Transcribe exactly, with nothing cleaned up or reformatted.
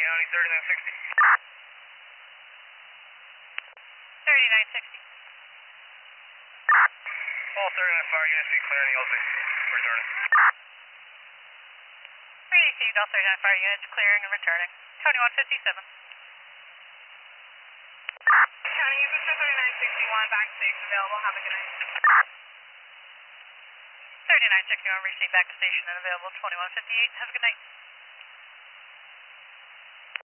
County, thirty-nine sixty. thirty-nine sixty. All thirty-nine fire units be clearing the L sixty. Returning. Received, all thirty-nine fire units clearing and returning. twenty-one fifty-seven. County, you can thirty-nine sixty-one, back station available. Have a good night. thirty-nine sixty-one, received, back to station and available. twenty-one fifty-eight. Have a good night.